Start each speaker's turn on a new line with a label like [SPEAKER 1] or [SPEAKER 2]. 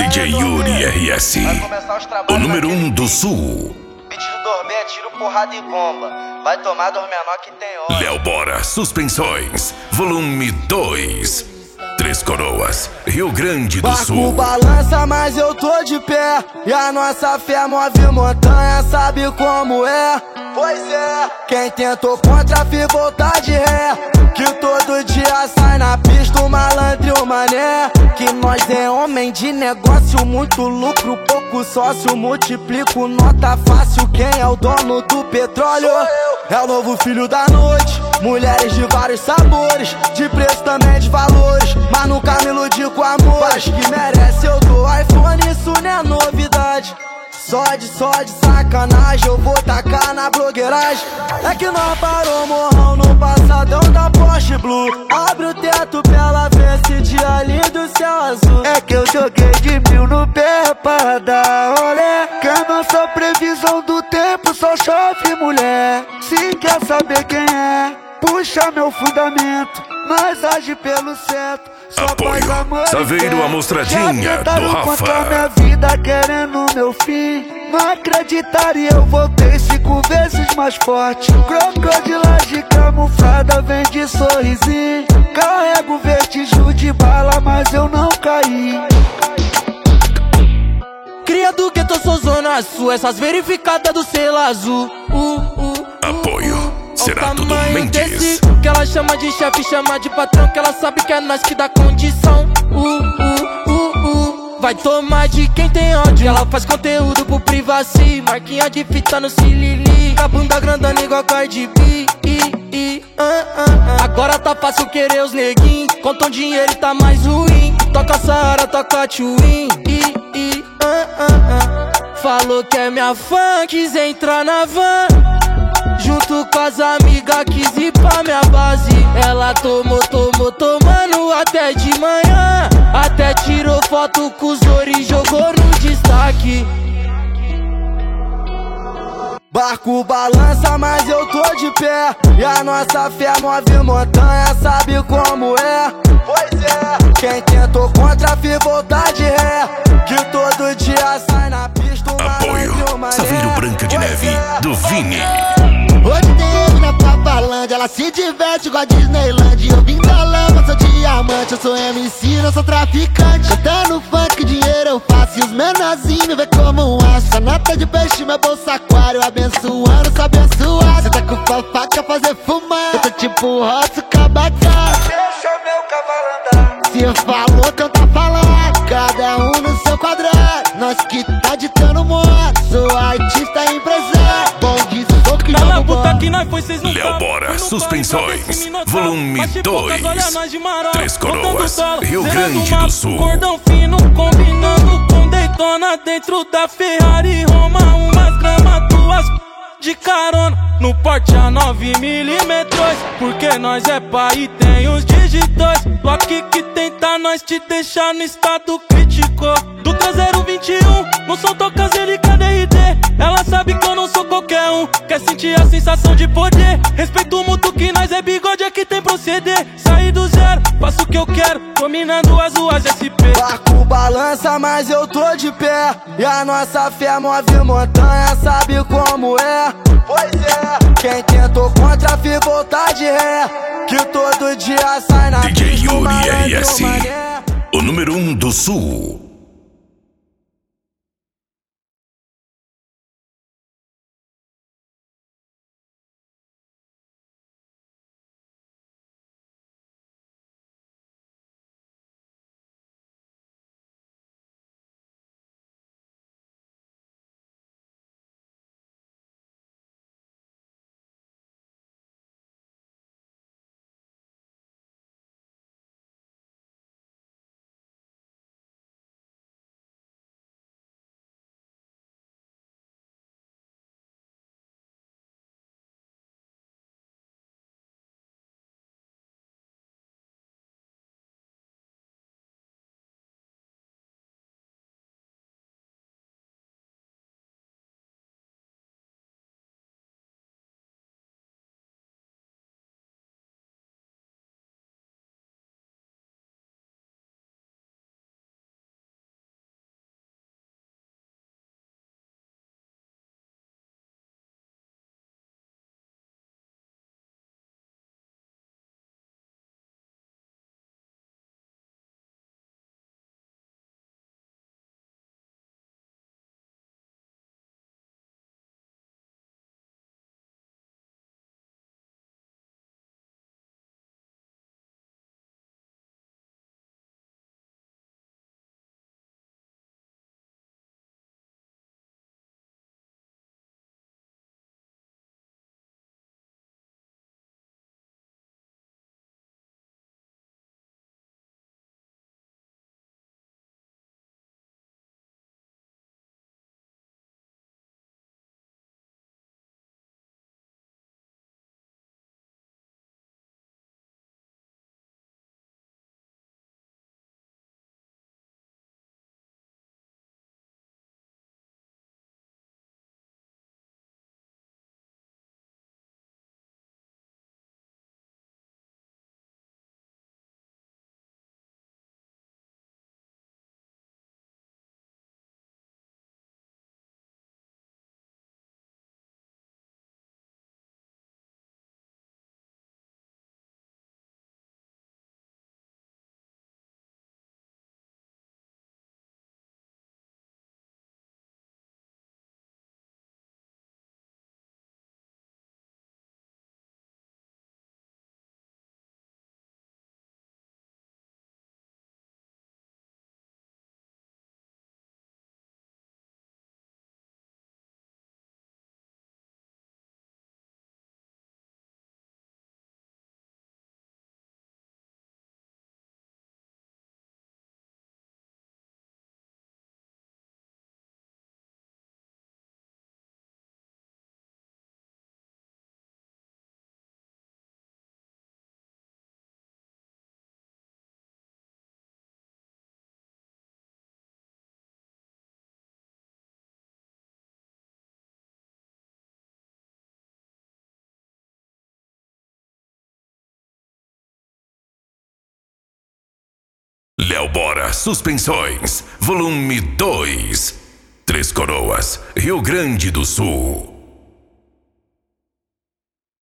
[SPEAKER 1] DJ Yuri RS, o número 1 do Sul.
[SPEAKER 2] Pedido dormir é tiro, porrada e bomba. Vai tomar dor menor que tem hora.
[SPEAKER 1] Léo Bora Suspensões, volume 2. Três Coroas, Rio Grande do Sul.
[SPEAKER 2] Barco balança, mas eu tô de pé. E a nossa fé move montanha, sabe como é? Pois é, quem tentou contra fi voltar de ré. Que todo dia sai na pista o malandro e o mané. Que nós é homem de negócio, muito lucro, pouco sócio. Multiplico nota fácil, quem é o dono do petróleo? É o novo filho da noite. Mulheres de vários sabores, de preço também de valores. Mas nunca me iludi com amor. Acho que merece, eu dou iPhone, isso não é novidade. Só de sacanagem, eu vou tacar na blogueiragem. É que nós parou morrão no passadão da Porsche Blue. Abre o teto pra ela ver esse dia lindo, céu azul.
[SPEAKER 3] É que eu joguei de 1000 no pé pra dar olé. Que a nossa previsão do tempo só chove mulher. Se quer saber quem é, puxa meu fundamento. Nós age pelo certo.
[SPEAKER 1] Apoio Saveiro Amostradinha do Rafa.
[SPEAKER 3] Minha vida querendo meu fim. Não acreditaria, eu voltei 5 vezes mais forte. Crocodilagem camuflada vem de sorrisinho. Carrego vertigem de bala, mas eu não caí.
[SPEAKER 2] Cria do que eu sou zona sul, essas verificadas do selo azul.
[SPEAKER 1] Apoio Cerato do Mendes.
[SPEAKER 2] Desse, que ela chama de chefe, chama de patrão, que ela sabe que é nós que dá condição. Vai tomar de quem tem ódio. Ela faz conteúdo pro privacy, marquinha de fita no cilili. A bunda grandona igual Cardi B. Agora tá fácil querer os neguinhos. Contam dinheiro e tá mais ruim. Toca Saara, toca Twin. Falou que é minha fã, quis entrar na van. Junto com as amigas, quis ir pra minha base. Ela tomou, tomando até de manhã. Até tirou foto com os ouro e jogou no destaque. Barco balança, mas eu tô de pé. E a nossa fé move montanha, sabe como é? Pois é, quem tentou contra fi voltar de ré. Que todo dia sai na pista o
[SPEAKER 1] Apoio Saveiro Branca de Neve do Vini.
[SPEAKER 3] Hoje tem ele na Papalândia, ela se diverte igual a Disneyland. Eu vim da lama, sou diamante, eu sou MC, não sou traficante. Cantando funk, dinheiro eu faço e os menorzinhos vê como um aço. A nota de peixe, meu bolso aquário, abençoando, só abençoado. Cê tá com fofoca, fazer fumar, eu tô tipo roço, cabacá. Deixa meu cavalo andar. Se falou, que eu tá falando, cada um no seu quadrado. Nós que tá ditando moda, sou artista empresário. Bom de soco e jogo
[SPEAKER 2] puta que nós foi, cês não
[SPEAKER 1] Léo Bora Suspensões, volume 2. Três Coroas, Rio Grande do Sul.
[SPEAKER 2] Cordão fino combinando com Daytona dentro da Ferrari Roma. Umas gramas, duas de carona no porte a 9mm. Porque nós é pai e tem os digitões. Lock que tenta nós te deixar no estado crítico. Do 3021, não sou tocas ele KDRD. Ela sabe que eu não sou qualquer um. Quer sentir a sensação de poder. Respeito mútuo que nós é bigode, é que tem proceder. Saí do zero, faço o que eu quero, dominando as ruas SP. Barco balança, mas eu tô de pé. E a nossa fé move montanha, sabe como é? Pois é, quem tentou contra fi voltar de ré. Que todo dia sai na
[SPEAKER 1] DJ
[SPEAKER 2] pista o
[SPEAKER 1] Yuri
[SPEAKER 2] malandro e o
[SPEAKER 1] RS,
[SPEAKER 2] mané.
[SPEAKER 1] o número 1 do Sul. Léo Bora Suspensões, volume 2. Três Coroas, Rio Grande do Sul.